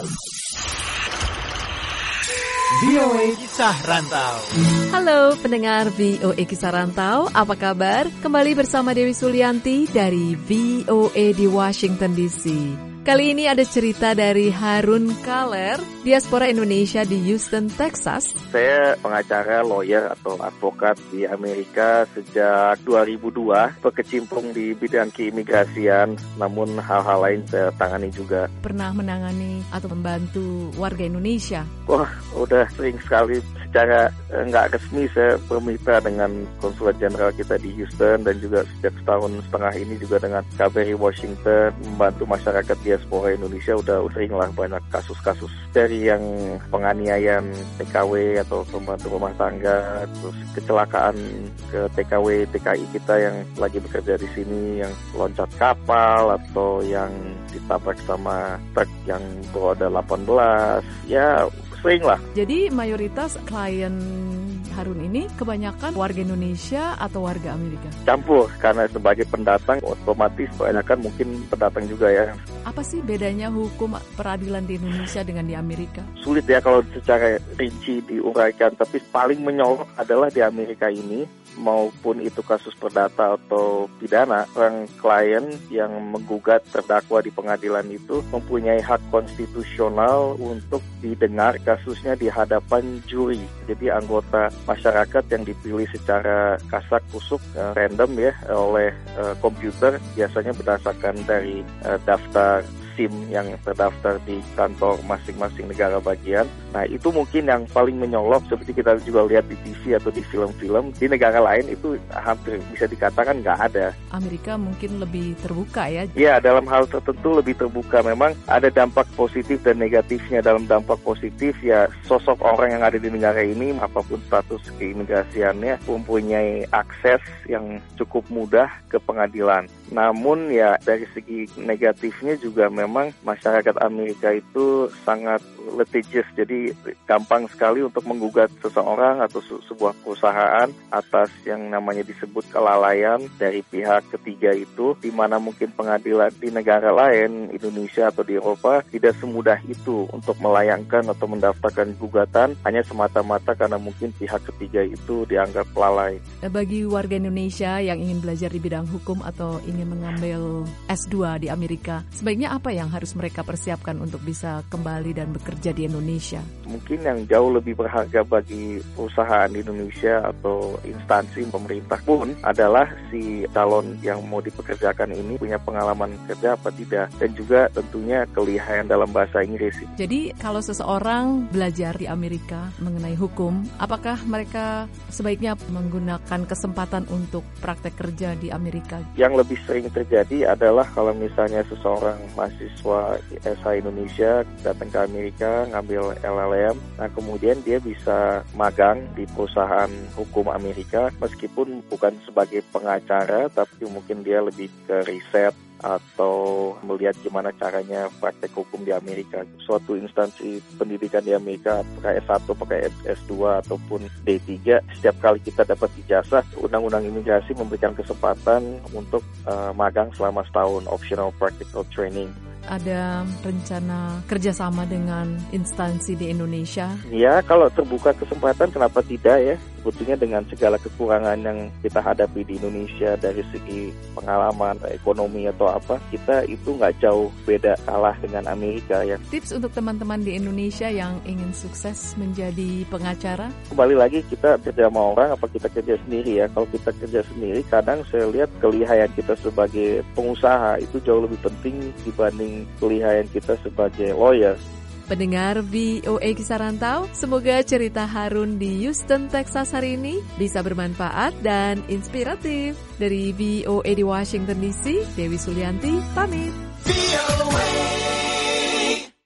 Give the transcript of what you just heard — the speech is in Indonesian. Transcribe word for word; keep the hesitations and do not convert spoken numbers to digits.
V O A Kisah Rantau. Halo pendengar V O A Kisah Rantau, apa kabar? Kembali bersama Dewi Sulianti dari V O A di Washington D C. Kali ini ada cerita dari Harun Kaler, diaspora Indonesia di Houston, Texas. Saya pengacara, lawyer atau advokat di Amerika sejak dua ribu dua, berkecimpung di bidang keimigrasian, namun hal-hal lain saya tangani juga. Pernah menangani atau membantu warga Indonesia? Wah, udah sering sekali. Secara nggak resmi saya bermitra dengan konsulat jenderal kita di Houston dan juga sejak setahun setengah ini juga dengan K B R I Washington membantu masyarakat diaspora Indonesia. Udah sering lah banyak kasus-kasus dari yang penganiayaan T K W atau pembantu rumah tangga, terus kecelakaan ke T K W T K I kita yang lagi bekerja di sini, yang loncat kapal atau yang ditabrak sama truk yang beroda delapan belas, ya sering lah. Jadi mayoritas klien Harun ini kebanyakan warga Indonesia atau warga Amerika? Campur, karena sebagai pendatang otomatis kebanyakan mungkin pendatang juga ya. Apa sih bedanya hukum peradilan di Indonesia dengan di Amerika? Sulit ya kalau secara rinci diuraikan, tapi paling menyorok adalah di Amerika ini, maupun itu kasus perdata atau pidana, orang klien yang menggugat terdakwa di pengadilan itu mempunyai hak konstitusional untuk didengar kasusnya di hadapan juri. Jadi anggota masyarakat yang dipilih secara kasak kusuk, uh, random ya, oleh uh, komputer, biasanya berdasarkan dari uh, daftar SIM yang terdaftar di kantor masing-masing negara bagian. Nah, itu mungkin yang paling menyolok, seperti kita juga lihat di T V atau di film-film. Di negara lain itu hampir bisa dikatakan nggak ada. Amerika mungkin lebih terbuka ya? Ya, dalam hal tertentu lebih terbuka. Memang ada dampak positif dan negatifnya. Dalam dampak positif ya, sosok orang yang ada di negara ini, apapun status keimigrasiannya, mempunyai akses yang cukup mudah ke pengadilan. Namun ya dari segi negatifnya juga memang masyarakat Amerika itu sangat litigious, jadi gampang sekali untuk menggugat seseorang atau se- sebuah perusahaan atas yang namanya disebut kelalaian dari pihak ketiga itu, di mana mungkin pengadilan di negara lain, Indonesia atau di Eropa, tidak semudah itu untuk melayangkan atau mendaftarkan gugatan hanya semata-mata karena mungkin pihak ketiga itu dianggap lalai. Bagi warga Indonesia yang ingin belajar di bidang hukum atau ingin mengambil S dua di Amerika, sebaiknya apa yang harus mereka persiapkan untuk bisa kembali dan bekerja di Indonesia? Mungkin yang jauh lebih berharga bagi perusahaan di Indonesia atau instansi pemerintah pun adalah si calon yang mau dipekerjakan ini punya pengalaman kerja apa tidak, dan juga tentunya kelihayan dalam bahasa Inggris. Jadi kalau seseorang belajar di Amerika mengenai hukum, apakah mereka sebaiknya menggunakan kesempatan untuk praktek kerja di Amerika? Yang lebih sering terjadi adalah kalau misalnya seseorang mahasiswa S H Indonesia datang ke Amerika ngambil L L M, nah kemudian dia bisa magang di perusahaan hukum Amerika meskipun bukan sebagai pengacara, tapi mungkin dia lebih ke riset atau melihat gimana caranya praktek hukum di Amerika. Suatu instansi pendidikan di Amerika, apakah S satu, apakah S dua, ataupun D tiga, setiap kali kita dapat ijazah, Undang-Undang Imigrasi memberikan kesempatan untuk uh, magang selama setahun, optional practical training. Ada rencana kerjasama dengan instansi di Indonesia? Ya, kalau terbuka kesempatan, kenapa tidak ya? Sebetulnya dengan segala kekurangan yang kita hadapi di Indonesia dari segi pengalaman, ekonomi atau apa, kita itu nggak jauh beda kalah dengan Amerika ya. Tips untuk teman-teman di Indonesia yang ingin sukses menjadi pengacara? Kembali lagi, kita kerja sama orang apa kita kerja sendiri ya? Kalau kita kerja sendiri, kadang saya lihat kelihayan kita sebagai pengusaha itu jauh lebih penting dibanding kelihayan kita sebagai lawyer. Pendengar V O A Kisah Rantau, semoga cerita Harun di Houston, Texas hari ini bisa bermanfaat dan inspiratif. Dari V O A di Washington D C, Dewi Sulianti pamit. V O A